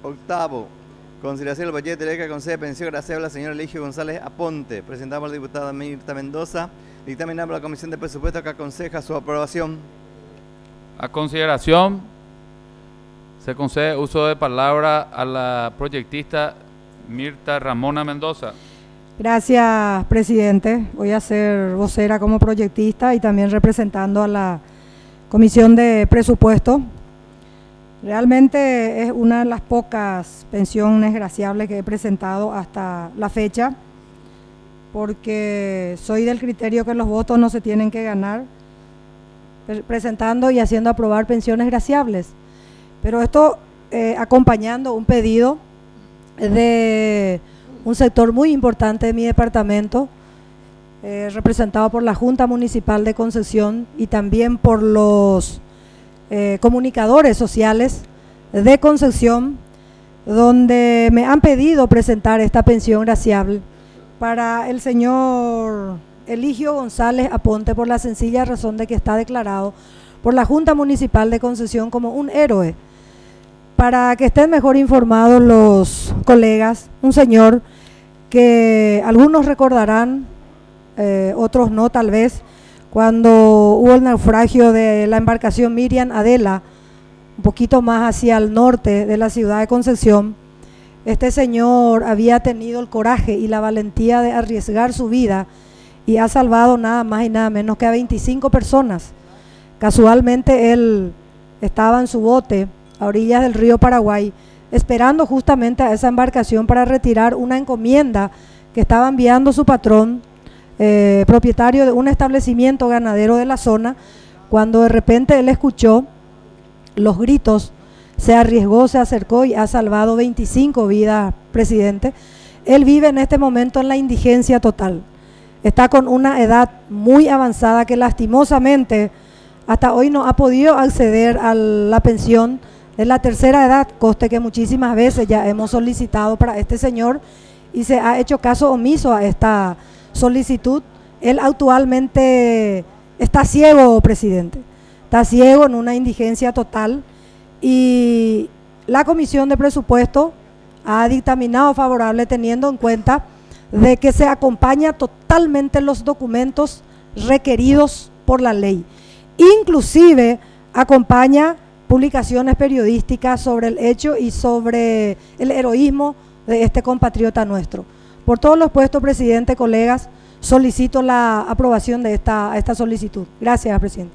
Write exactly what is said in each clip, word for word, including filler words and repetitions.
Octavo, consideración del proyecto de ley que concede pensión graciable a la señora Eligio González Aponte, presentado por la diputada Mirta Mendoza, dictaminado por la Comisión de Presupuestos que aconseja su aprobación. A consideración, se concede uso de palabra a la proyectista Mirta Ramona Mendoza. Gracias, presidente. Voy a ser vocera como proyectista y también representando a la Comisión de Presupuesto. Realmente es una de las pocas pensiones graciables que he presentado hasta la fecha, porque soy del criterio que los votos no se tienen que ganar, presentando y haciendo aprobar pensiones graciables. Pero esto eh, acompañando un pedido de un sector muy importante de mi departamento, eh, representado por la Junta Municipal de Concepción y también por los eh, comunicadores sociales de Concepción, donde me han pedido presentar esta pensión graciable para el señor Eligio González Aponte, por la sencilla razón de que está declarado por la Junta Municipal de Concepción como un héroe. Para que estén mejor informados los colegas, un señor que algunos recordarán, eh, otros no tal vez, cuando hubo el naufragio de la embarcación Miriam Adela, un poquito más hacia el norte de la ciudad de Concepción. Este señor había tenido el coraje y la valentía de arriesgar su vida y ha salvado nada más y nada menos que a veinticinco personas. Casualmente él estaba en su bote a orillas del río Paraguay, esperando justamente a esa embarcación para retirar una encomienda que estaba enviando su patrón, eh, propietario de un establecimiento ganadero de la zona. Cuando de repente él escuchó los gritos, se arriesgó, se acercó y ha salvado veinticinco vidas, presidente. Él vive en este momento en la indigencia total. Está con una edad muy avanzada que lastimosamente hasta hoy no ha podido acceder a la pensión de la tercera edad, coste que muchísimas veces ya hemos solicitado para este señor y se ha hecho caso omiso a esta solicitud. Él actualmente está ciego, presidente, está ciego en una indigencia total, y la Comisión de Presupuesto ha dictaminado favorable teniendo en cuenta de que se acompaña totalmente los documentos requeridos por la ley, inclusive acompaña publicaciones periodísticas sobre el hecho y sobre el heroísmo de este compatriota nuestro. Por todos los puestos, presidente, colegas, solicito la aprobación de esta, esta solicitud. Gracias, presidente.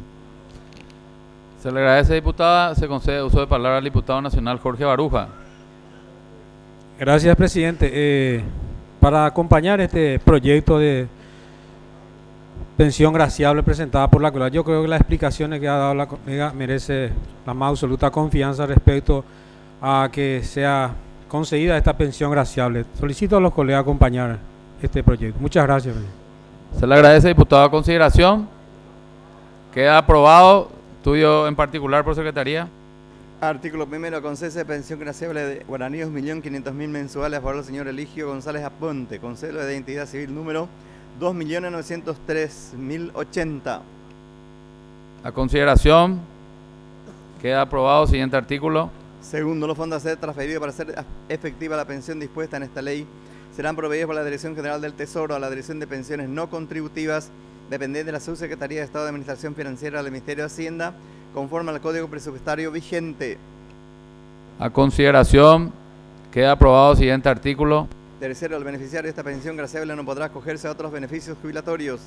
Se le agradece, diputada. Se concede uso de palabra al diputado nacional Jorge Baruja. Gracias, presidente. Eh, para acompañar este proyecto de pensión graciable presentada por la colega, yo creo que las explicaciones que ha dado la colega merece la más absoluta confianza respecto a que sea concedida esta pensión graciable. Solicito a los colegas acompañar este proyecto. Muchas gracias. Se le agradece, diputado, a consideración. Queda aprobado. Estudio en particular por secretaría. Artículo primero, concede pensión graciable de guaraní un millón quinientos mil mensuales a favor del señor Eligio González Aponte, concelo de identidad civil número dos millones novecientos tres mil ochenta. A consideración, queda aprobado. Siguiente artículo. Segundo, los fondos a ser transferidos para hacer efectiva la pensión dispuesta en esta ley serán proveídos por la Dirección General del Tesoro a la Dirección de Pensiones No Contributivas, dependiente de la Subsecretaría de Estado de Administración Financiera del Ministerio de Hacienda, conforme al Código Presupuestario vigente. A consideración, queda aprobado. Siguiente artículo. Tercero, el beneficiario de esta pensión graciable no podrá acogerse a otros beneficios jubilatorios.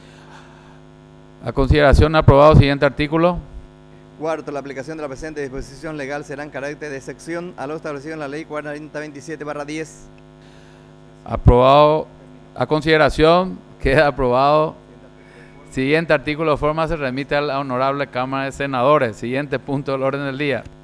A consideración, aprobado. Siguiente artículo. Cuarto, la aplicación de la presente disposición legal será en carácter de excepción a lo establecido en la Ley cuarenta veintisiete barra diez. Aprobado. A consideración, queda aprobado. Siguiente artículo. Forma se remite a la Honorable Cámara de Senadores. Siguiente punto del orden del día.